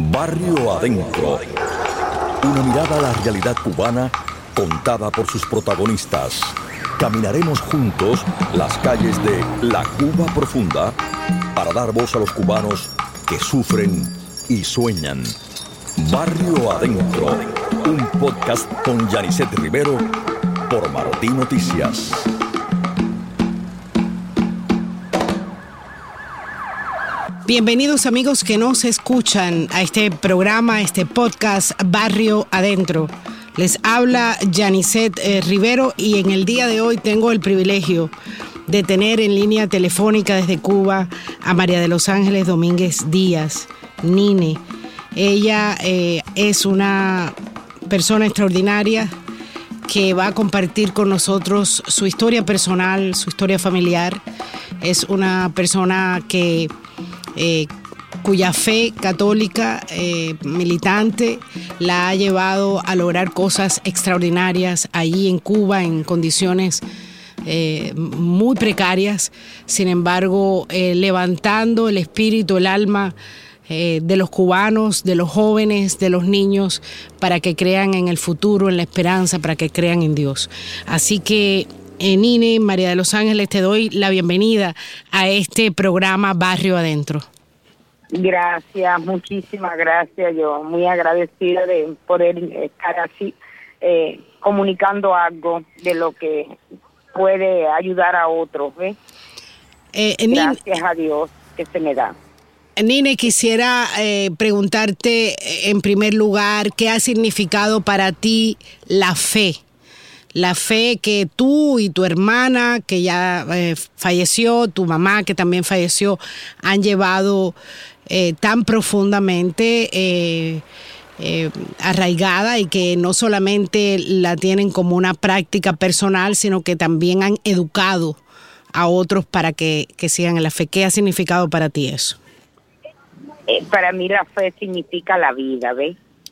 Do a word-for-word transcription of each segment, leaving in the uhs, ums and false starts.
Barrio Adentro. Una mirada a la realidad cubana contada por sus protagonistas. Caminaremos juntos las calles de la Cuba profunda para dar voz a los cubanos que sufren y sueñan. Barrio Adentro, un podcast con Yanisset Rivero por Martí Noticias. Bienvenidos amigos que nos escuchan a este programa, a este podcast Barrio Adentro. Les habla Yanisset eh, Rivero y en el día de hoy tengo el privilegio de tener en línea telefónica desde Cuba a María de los Ángeles Domínguez Díaz, Nine. Ella eh, es una persona extraordinaria que va a compartir con nosotros su historia personal, su historia familiar. Es una persona que eh, cuya fe católica eh, militante la ha llevado a lograr cosas extraordinarias allí en Cuba en condiciones eh, muy precarias. Sin embargo, eh, levantando el espíritu, el alma eh, de los cubanos, de los jóvenes, de los niños, para que crean en el futuro, en la esperanza, para que crean en Dios. Así que Eh, Nine, María de los Ángeles, te doy la bienvenida a este programa Barrio Adentro. Gracias, muchísimas gracias. Yo muy agradecida de poder estar así eh, comunicando algo de lo que puede ayudar a otros, ¿ves? Eh, gracias a Dios que se me da. Nine, quisiera eh, preguntarte en primer lugar, ¿qué ha significado para ti la fe? La fe que tú y tu hermana, que ya eh, falleció, tu mamá, que también falleció, han llevado eh, tan profundamente eh, eh, arraigada y que no solamente la tienen como una práctica personal, sino que también han educado a otros para que, que sigan en la fe. ¿Qué ha significado para ti eso? Eh, para mí la fe significa la vida, ¿ves?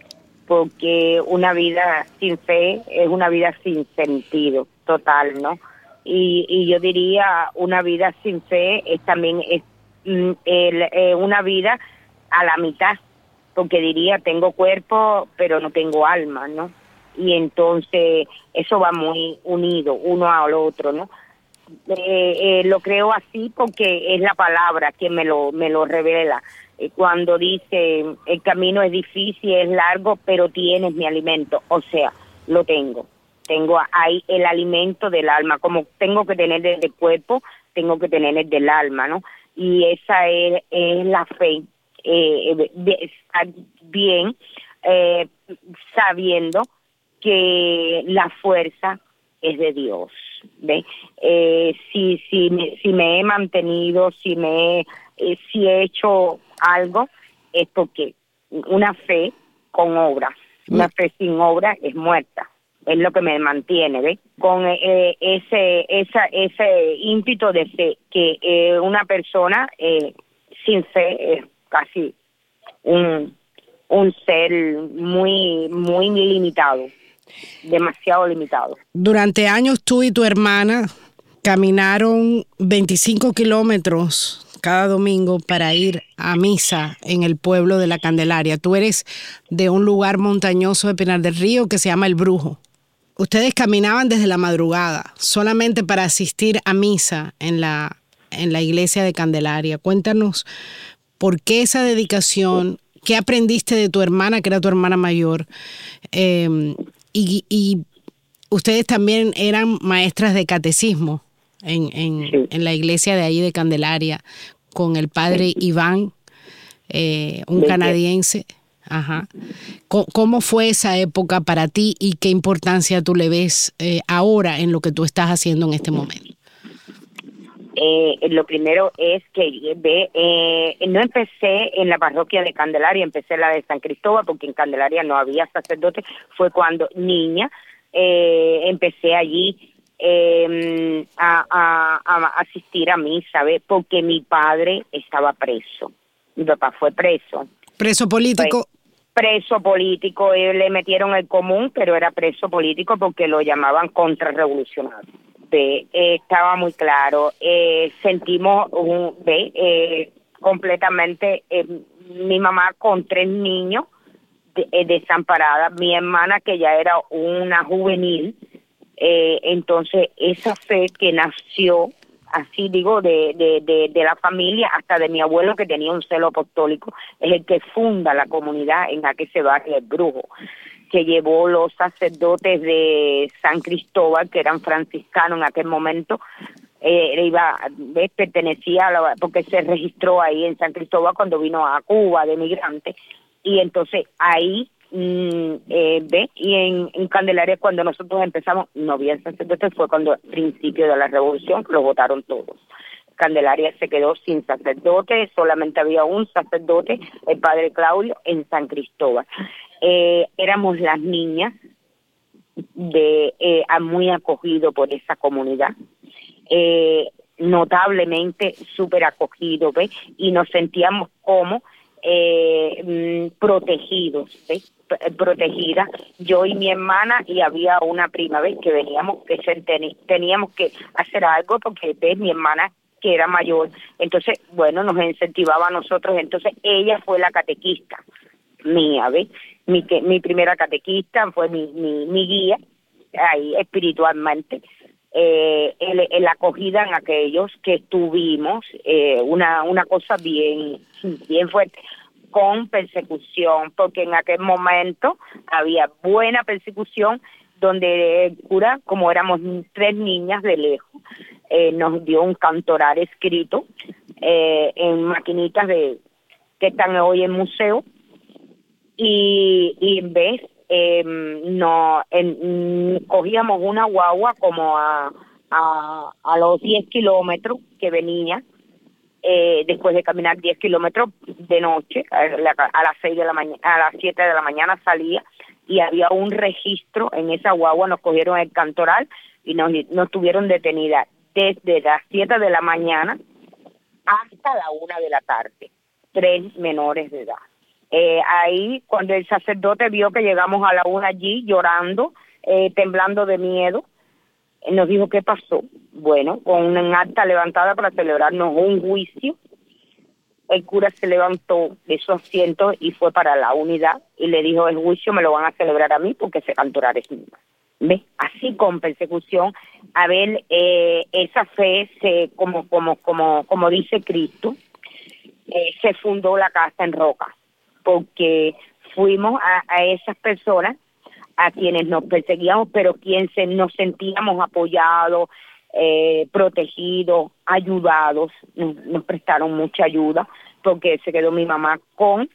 Porque una vida sin fe es una vida sin sentido total, ¿no? Y, y yo diría, una vida sin fe es también es, mm, el, eh, una vida a la mitad, porque diría, tengo cuerpo, pero no tengo alma, ¿no? Y entonces eso va muy unido, uno al otro, ¿no? Eh, eh, lo creo así porque es la palabra que me lo, me lo revela. Cuando dice, el camino es difícil, es largo, pero tienes mi alimento. O sea, lo tengo. Tengo ahí el alimento del alma. Como tengo que tener el del cuerpo, tengo que tener el del alma, ¿no? Y esa es, es la fe. Eh, de estar bien, eh, sabiendo que la fuerza es de Dios. ¿Ve? Eh, si, si, me, si me he mantenido, si me he, eh, si he hecho algo, es porque una fe con obra, una fe sin obra es muerta, es lo que me mantiene, ¿ves? Con eh, ese esa ese ímpetu de fe, que eh, una persona eh, sin fe es casi un un ser muy muy limitado, demasiado limitado. Durante años tú y tu hermana caminaron veinticinco kilómetros cada domingo para ir a misa en el pueblo de La Candelaria. Tú eres de un lugar montañoso de Pinar del Río que se llama El Brujo. Ustedes caminaban desde la madrugada solamente para asistir a misa en la, en la iglesia de Candelaria. Cuéntanos por qué esa dedicación, qué aprendiste de tu hermana, que era tu hermana mayor, eh, y, y ustedes también eran maestras de catecismo en, en, sí. en la iglesia de ahí de Candelaria, con el padre Iván, eh, un sí. canadiense. Ajá. ¿Cómo fue esa época para ti y qué importancia tú le ves eh, ahora en lo que tú estás haciendo en este momento? Eh, lo primero es que ve, eh, no empecé en la parroquia de Candelaria, empecé en la de San Cristóbal, porque en Candelaria no había sacerdote. Fue cuando niña eh, empecé allí eh, a, a, a asistir a misa, ¿ves? Porque mi padre estaba preso, mi papá fue preso. ¿Preso político? Fue preso político, eh, le metieron el común, pero era preso político porque lo llamaban contrarrevolucionario. Ve, eh, estaba muy claro, eh, sentimos un, ve, eh, completamente eh, mi mamá con tres niños de, eh, desamparada, mi hermana que ya era una juvenil, eh, entonces esa fe que nació, así digo, de, de, de, de la familia, hasta de mi abuelo que tenía un celo apostólico, es el que funda la comunidad en la que se va el Brujo, que llevó los sacerdotes de San Cristóbal, que eran franciscanos en aquel momento, eh, iba, ¿ves? Pertenecía a la, porque se registró ahí en San Cristóbal cuando vino a Cuba de migrante, y entonces ahí, mm, eh, ¿ves? Y en, en Candelaria cuando nosotros empezamos, no había sacerdotes, fue cuando al principio de la revolución, que lo votaron todos. Candelaria se quedó sin sacerdote, solamente había un sacerdote, el padre Claudio, en San Cristóbal. Eh, éramos las niñas de eh, muy acogido por esa comunidad, eh, notablemente súper acogido, ¿ves? Y nos sentíamos como eh, protegidos, ¿ves? protegida, yo y mi hermana, y había una prima, ¿ves? Que veníamos, que teníamos que hacer algo porque, ¿ves? Mi hermana que era mayor, entonces, bueno, nos incentivaba a nosotros, entonces ella fue la catequista mía, ¿ves? Mi, que, mi primera catequista fue mi, mi, mi guía, ahí espiritualmente, eh, el, el acogida en aquellos que tuvimos, eh, una, una cosa bien, bien fuerte, con persecución, porque en aquel momento había buena persecución, donde el cura, como éramos tres niñas de lejos, eh, nos dio un cantoral escrito eh, en maquinitas de que están hoy en museo, y, y en vez eh, no en, cogíamos una guagua como a, a, a los diez kilómetros que venía, eh, después de caminar diez kilómetros de noche, a, la, a las seis de la mañana, a las siete de la mañana salía, y había un registro en esa guagua, nos cogieron el cantoral y nos, nos tuvieron detenida desde las siete de la mañana hasta la una de la tarde, tres menores de edad. Eh, ahí, cuando el sacerdote vio que llegamos a la una allí llorando, eh, temblando de miedo, eh, nos dijo, ¿qué pasó? Bueno, con una acta levantada para celebrarnos un juicio, el cura se levantó de su asiento y fue para la unidad y le dijo, el juicio me lo van a celebrar a mí porque ese cantoral es mío. ¿Ves? Así con persecución, a ver, eh, esa fe, se, como, como, como, como dice Cristo, eh, se fundó la casa en roca, porque fuimos a, a esas personas a quienes nos perseguíamos, pero quienes nos sentíamos apoyados, eh, protegidos, ayudados, nos, nos prestaron mucha ayuda, porque se quedó mi mamá con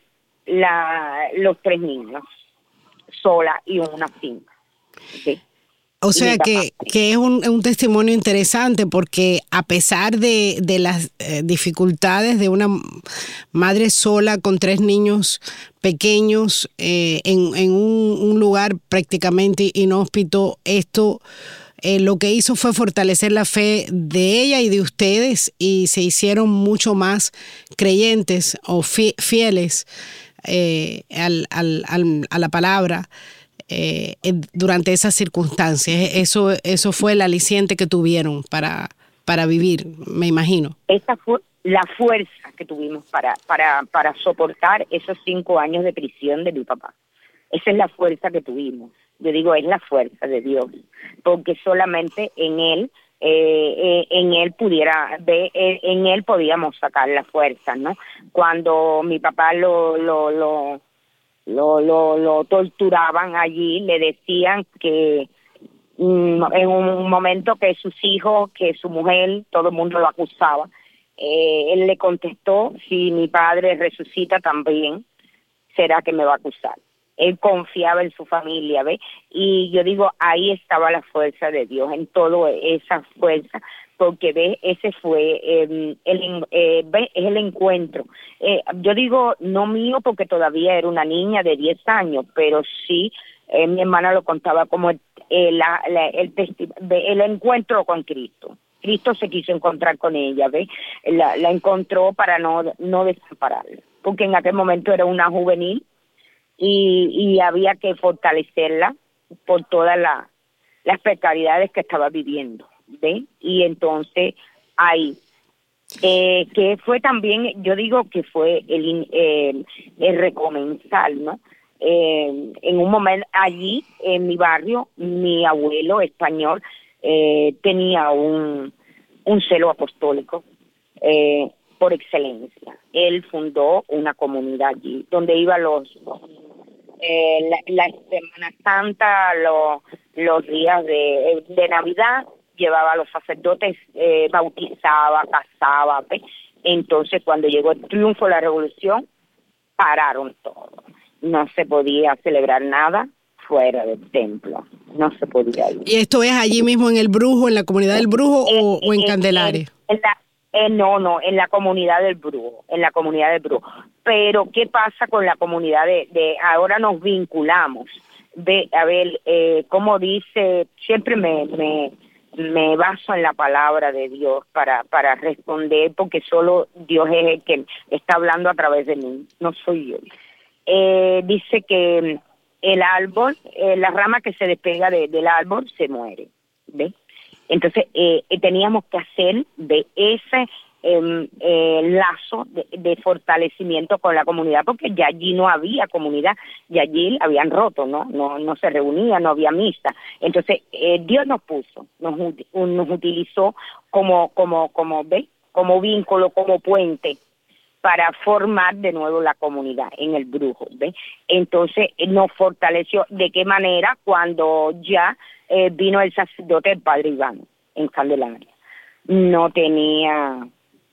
la, los tres niños, sola y una finca. ¿Sí? O sea que, que es un, un testimonio interesante, porque a pesar de, de las eh, dificultades de una madre sola con tres niños pequeños eh, en, en un, un lugar prácticamente inhóspito, esto eh, lo que hizo fue fortalecer la fe de ella y de ustedes, y se hicieron mucho más creyentes o fieles eh, al, al, al, a la palabra. Eh, durante esas circunstancias, eso eso fue el aliciente que tuvieron para para vivir, me imagino. Esa fue la fuerza que tuvimos para para para soportar esos cinco años de prisión de mi papá. Esa es la fuerza que tuvimos. Yo digo, es la fuerza de Dios, porque solamente en él eh, eh, en él pudiera de, eh, en él podíamos sacar la fuerza, ¿no? Cuando mi papá lo lo lo Lo, lo, lo torturaban allí, le decían que mm, en un momento que sus hijos, que su mujer, todo el mundo lo acusaba. Eh, él le contestó, si mi padre resucita también, será que me va a acusar. Él confiaba en su familia, ¿ves? Y yo digo, ahí estaba la fuerza de Dios, en toda esa fuerza, porque ve ese fue eh, el eh, ve es el encuentro. Eh, yo digo no mío porque todavía era una niña de diez años, pero sí eh, mi hermana lo contaba como el, eh, la, la, el, el encuentro con Cristo. Cristo se quiso encontrar con ella, ¿ve? La, la encontró para no no desampararla, porque en aquel momento era una juvenil y, y había que fortalecerla por todas la, las precariedades que estaba viviendo. ¿Ve? Y entonces ahí Eh, que fue también, yo digo que fue el, eh, el recomenzar, ¿no? Eh, en un momento allí, en mi barrio, mi abuelo español eh, tenía un, un celo apostólico eh, por excelencia. Él fundó una comunidad allí, donde iban los, eh, la, la Semana Santa, los, los días de, de Navidad, llevaba a los sacerdotes, eh, bautizaba, casaba, ¿ves? Entonces cuando llegó el triunfo de la revolución, pararon todo. No se podía celebrar nada fuera del templo, no se podía ir. ¿Y esto es allí mismo en El Brujo, en la comunidad del Brujo eh, o, o en eh, Candelaria? En, en la, eh, no, no, en la comunidad del Brujo, en la comunidad del Brujo. Pero ¿qué pasa con la comunidad de, de ahora nos vinculamos? De, a ver, eh, como dice, siempre me... me me baso en la palabra de Dios para para responder, porque solo Dios es el que está hablando a través de mí, no soy yo. Eh, dice que el árbol, eh, la rama que se despega de, del árbol se muere, ¿ves? Entonces eh, teníamos que hacer de ese eh, eh, lazo de, de fortalecimiento con la comunidad, porque ya allí no había comunidad, y allí habían roto, ¿no? No, no se reunía, no había misa. Entonces eh, Dios nos puso, nos, nos utilizó como, como, como, ¿ves? Como vínculo, como puente, para formar de nuevo la comunidad en el Brujo, ¿ves? Entonces nos fortaleció. ¿De qué manera? Cuando ya eh, vino el sacerdote, el padre Iván, en Candelaria. No tenía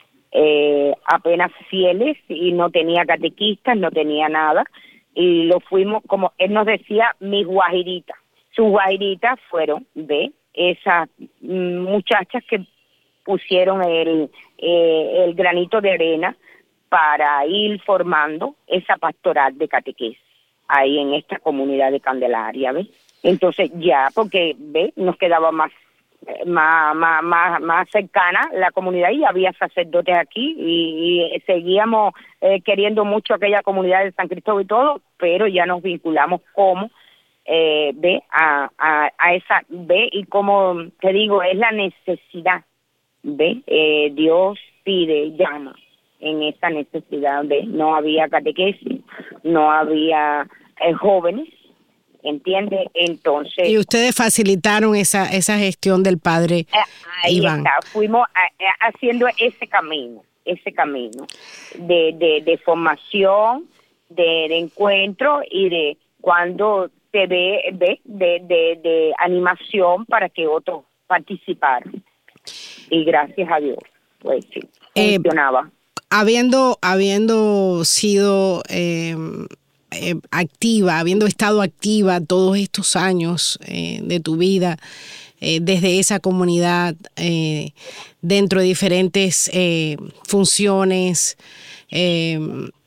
eh, apenas fieles y no tenía catequistas, no tenía nada, y lo fuimos, como él nos decía, mis guajiritas. Sus guajiritas fueron, ¿ves? Esas mm, muchachas que pusieron el, eh, el granito de arena para ir formando esa pastoral de catequesis ahí en esta comunidad de Candelaria, ¿ves? Entonces ya, porque, ¿ves? Nos quedaba más, más, más, más, más cercana la comunidad, y había sacerdotes aquí, y, y seguíamos eh, queriendo mucho aquella comunidad de San Cristóbal y todo, pero ya nos vinculamos como, eh, ¿ves? A, a, a esa, ¿ves? Y como te digo, es la necesidad, ¿ves? Eh, Dios pide, llama en esa necesidad, de no había catequesis, no había eh, jóvenes, ¿entiende? Entonces... Y ustedes facilitaron esa esa gestión del padre ahí Iván. Está, fuimos a, a, haciendo ese camino, ese camino de, de, de formación, de, de encuentro, y de cuando se ve, ve de, de, de animación para que otros participaran. Y gracias a Dios, pues sí, funcionaba. Eh, Habiendo, habiendo sido eh, eh, activa, habiendo estado activa todos estos años eh, de tu vida, eh, desde esa comunidad, eh, dentro de diferentes eh, funciones, eh,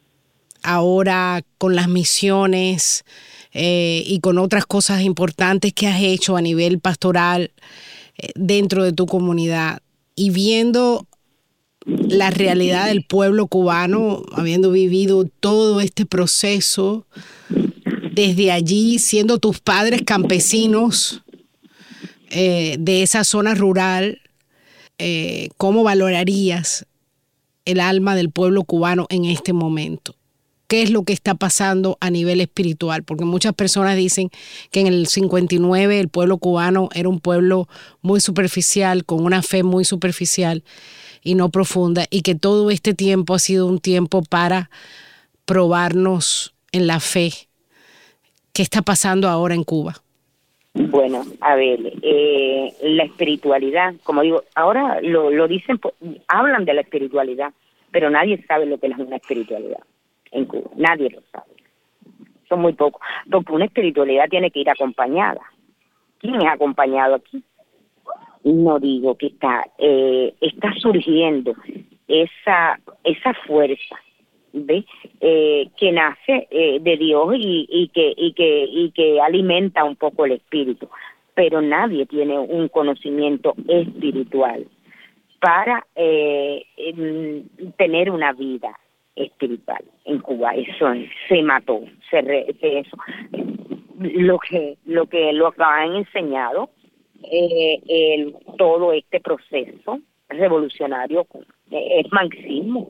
ahora con las misiones eh, y con otras cosas importantes que has hecho a nivel pastoral eh, dentro de tu comunidad, y viendo la realidad del pueblo cubano, habiendo vivido todo este proceso desde allí, siendo tus padres campesinos eh, de esa zona rural, eh, ¿cómo valorarías el alma del pueblo cubano en este momento? ¿Qué es lo que está pasando a nivel espiritual? Porque muchas personas dicen que en el cincuenta y nueve el pueblo cubano era un pueblo muy superficial, con una fe muy superficial y no profunda, y que todo este tiempo ha sido un tiempo para probarnos en la fe. ¿Qué está pasando ahora en Cuba? Bueno, a ver, eh, la espiritualidad, como digo, ahora lo, lo dicen, hablan de la espiritualidad, pero nadie sabe lo que es una espiritualidad en Cuba, nadie lo sabe. Son muy pocos, porque una espiritualidad tiene que ir acompañada. ¿Quién es acompañado aquí? No digo que está eh, está surgiendo esa esa fuerza, ¿ves? Eh, que nace eh, de Dios, y, y que y que y que alimenta un poco el espíritu, pero nadie tiene un conocimiento espiritual para eh, eh, tener una vida espiritual en Cuba. Eso se mató, se, re, se eso lo que lo que lo han enseñado. Eh, el, todo este proceso revolucionario es marxismo,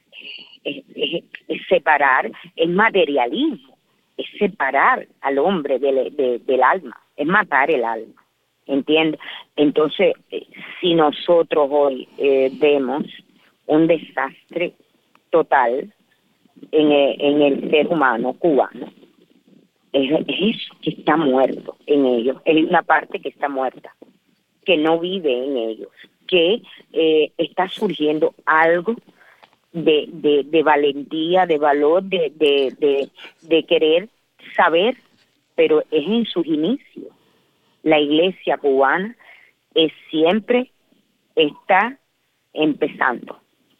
es, es, es separar, es materialismo, es separar al hombre de, de, del alma, es matar el alma, ¿entiendes? Entonces, si nosotros hoy eh, vemos un desastre total en el, en el ser humano cubano, es, es eso que está muerto en ellos, es una parte que está muerta, que no vive en ellos, que eh, está surgiendo algo de, de, de valentía, de valor, de, de, de, de querer saber, pero es en sus inicios. La iglesia cubana es siempre está empezando.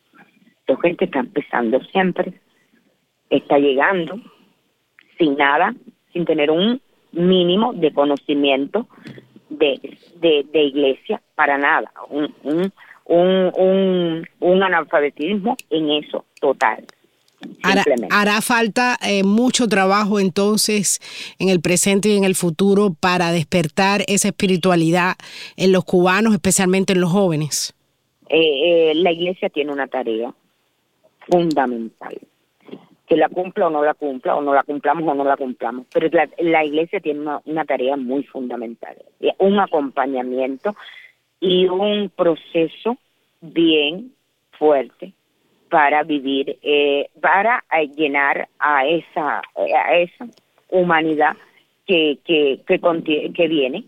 La gente está empezando siempre, está llegando sin nada, sin tener un mínimo de conocimiento de, de, de iglesia para nada, un, un, un, un, un analfabetismo en eso total. Hará, hará falta eh, mucho trabajo entonces en el presente y en el futuro para despertar esa espiritualidad en los cubanos, especialmente en los jóvenes. Eh, eh, la iglesia tiene una tarea fundamental, que la cumpla o no la cumpla, o no la cumplamos o no la cumplamos, pero la, la iglesia tiene una, una tarea muy fundamental, un acompañamiento y un proceso bien fuerte para vivir, eh, para llenar a esa a esa humanidad que que que, contiene, que viene.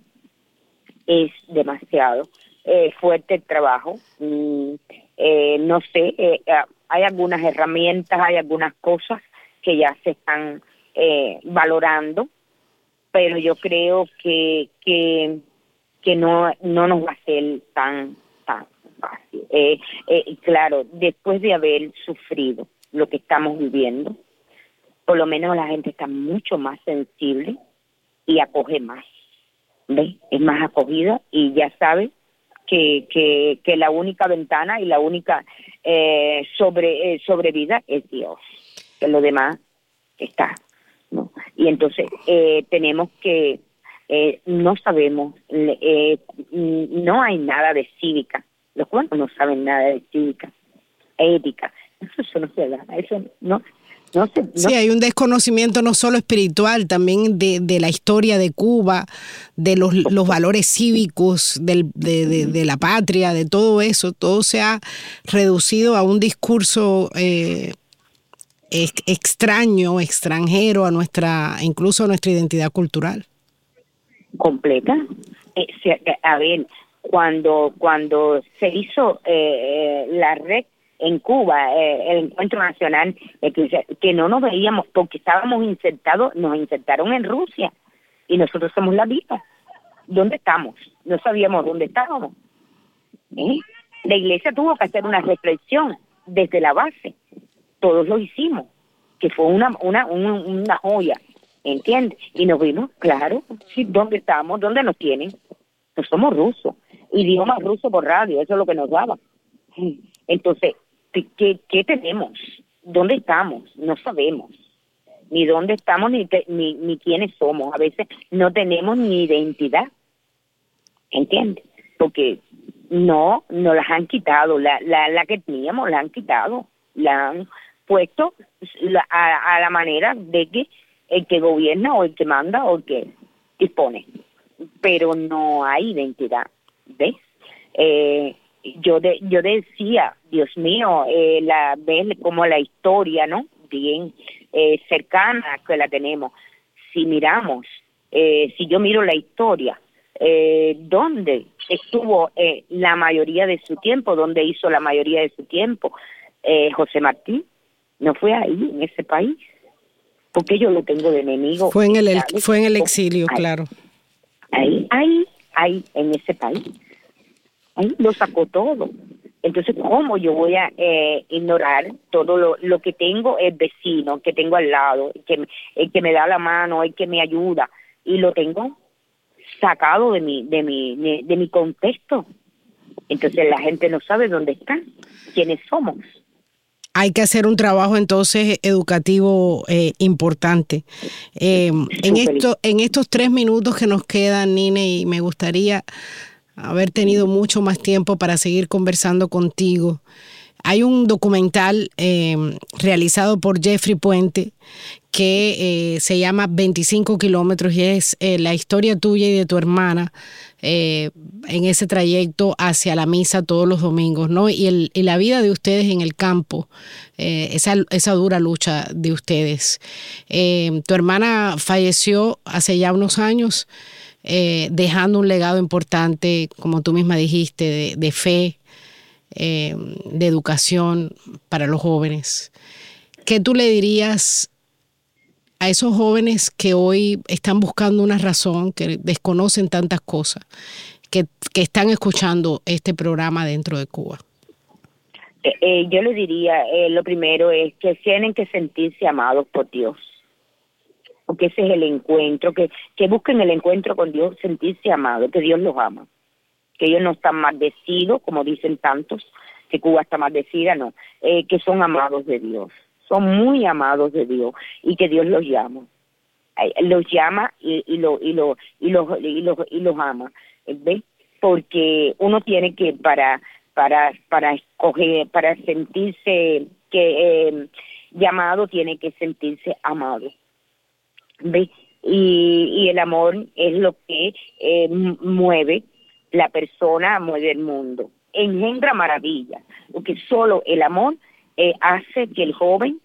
Es demasiado eh, fuerte el trabajo. Mm, eh, no sé, eh, hay algunas herramientas, hay algunas cosas que ya se están eh, valorando, pero yo creo que que que no no nos va a ser tan tan fácil. Eh, eh, claro, después de haber sufrido lo que estamos viviendo, por lo menos la gente está mucho más sensible y acoge más, ¿ves? Es más acogida y ya sabe que que, que la única ventana y la única eh, sobre eh, sobrevida es Dios, que lo demás está, ¿no? Y entonces eh, tenemos que eh, no sabemos, eh, no hay nada de cívica. Los cubanos no saben nada de cívica, ética. Eso, eso no se da, eso no, no se... No. Sí, hay un desconocimiento no solo espiritual, también de, de la historia de Cuba, de los, los valores cívicos, del, de, de, de la patria, de todo eso. Todo se ha reducido a un discurso eh, ex, extraño, extranjero a nuestra, incluso a nuestra identidad cultural. Completa. Eh, a ver... Cuando cuando se hizo eh, la red en Cuba, eh, el encuentro nacional, eh, que, que no nos veíamos porque estábamos insertados, nos insertaron en Rusia y nosotros somos la vida. ¿Dónde estamos? No sabíamos dónde estábamos. ¿Eh? La iglesia tuvo que hacer una reflexión desde la base. Todos lo hicimos, que fue una una una, una joya, ¿entiendes? Y nos vimos, claro, sí, ¿dónde estamos? ¿Dónde nos tienen? No somos rusos. Idioma ruso por radio, eso es lo que nos daba. Entonces, ¿qué, qué tenemos? ¿Dónde estamos? No sabemos. Ni dónde estamos, ni, te, ni ni quiénes somos. A veces no tenemos ni identidad. ¿Entiendes? Porque no, nos las han quitado. La, la, la que teníamos la han quitado. La han puesto la, a, a la manera de que el que gobierna o el que manda o el que dispone. Pero no hay identidad. ¿Ves? Eh, yo de, yo decía, Dios mío, eh, la ves como la historia, ¿no? Bien eh, cercana que la tenemos. Si miramos, eh, si yo miro la historia, eh, ¿dónde estuvo eh, la mayoría de su tiempo? ¿Dónde hizo la mayoría de su tiempo? Eh, José Martí, ¿no fue ahí, en ese país? Porque yo lo tengo de enemigo. Fue en el, el fue en el exilio, ahí, claro. Ahí, ahí. Ahí, en ese país. Ahí lo sacó todo. Entonces, ¿cómo yo voy a eh, ignorar todo lo, lo que tengo, el vecino que tengo al lado, el que, el que me da la mano, el que me ayuda, y lo tengo sacado de mi, de mi, de, de mi contexto? Entonces la gente no sabe dónde están, quiénes somos. Hay que hacer un trabajo entonces educativo eh, importante. Eh, en, esto, en estos tres minutos que nos quedan, Nine, y me gustaría haber tenido mucho más tiempo para seguir conversando contigo. Hay un documental eh, realizado por Jeffrey Puente que eh, se llama veinticinco kilómetros y es eh, la historia tuya y de tu hermana eh, en ese trayecto hacia la misa todos los domingos, ¿no? Y, el, y la vida de ustedes en el campo, eh, esa, esa dura lucha de ustedes. Eh, tu hermana falleció hace ya unos años, eh, dejando un legado importante, como tú misma dijiste, de, de fe, eh, de educación para los jóvenes. ¿Qué tú le dirías a esos jóvenes que hoy están buscando una razón, que desconocen tantas cosas, que, que están escuchando este programa dentro de Cuba? Eh, eh, yo le diría, eh, lo primero es que tienen que sentirse amados por Dios, porque ese es el encuentro, que, que busquen el encuentro con Dios, sentirse amados, que Dios los ama, que ellos no están maldecidos, como dicen tantos, que Cuba está maldecida, no, eh, que son amados de Dios. Son muy amados de Dios y que Dios los llama, los llama y, y lo y lo y los y los y los ama, ¿ves? Porque uno tiene que para para para escoger, para sentirse que eh, llamado, tiene que sentirse amado, ¿ves? Y, y el amor es lo que eh, mueve la persona, mueve el mundo, engendra maravilla, porque solo el amor Eh, hace que el joven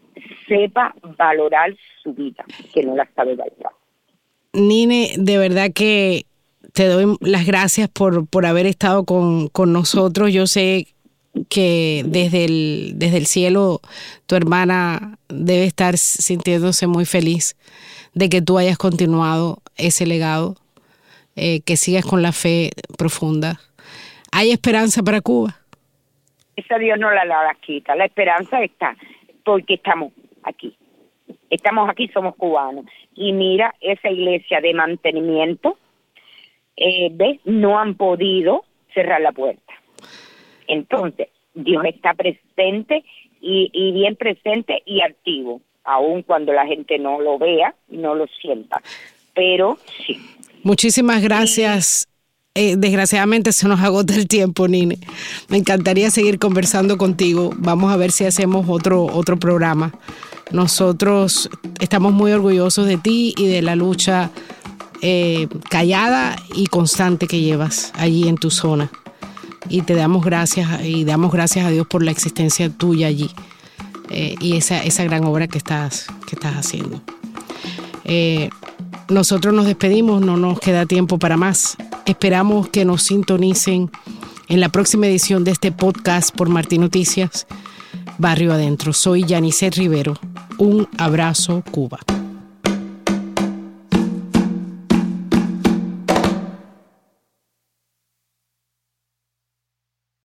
sepa valorar su vida, que no la sabe valorar. Nine, de verdad que te doy las gracias por, por haber estado con, con nosotros. Yo sé que desde el, desde el cielo tu hermana debe estar sintiéndose muy feliz de que tú hayas continuado ese legado, eh, que sigas con la fe profunda. ¿Hay esperanza para Cuba? Esa Dios no la, la, la quita, la esperanza está, porque estamos aquí, estamos aquí, somos cubanos, y mira, esa iglesia de mantenimiento, eh, ¿ves? No han podido cerrar la puerta, entonces Dios está presente, y, y bien presente y activo, aun cuando la gente no lo vea, no lo sienta, pero sí. Muchísimas gracias. Eh, desgraciadamente se nos agota el tiempo, Nine. Me encantaría seguir conversando contigo. Vamos a ver si hacemos otro, otro programa. Nosotros estamos muy orgullosos de ti y de la lucha eh, callada y constante que llevas allí en tu zona. Y te damos gracias y damos gracias a Dios por la existencia tuya allí eh, y esa, esa gran obra que estás, que estás haciendo. Eh, nosotros nos despedimos, no nos queda tiempo para más. Esperamos que nos sintonicen en la próxima edición de este podcast por Martín Noticias, Barrio Adentro. Soy Yanisset Rivero. Un abrazo, Cuba.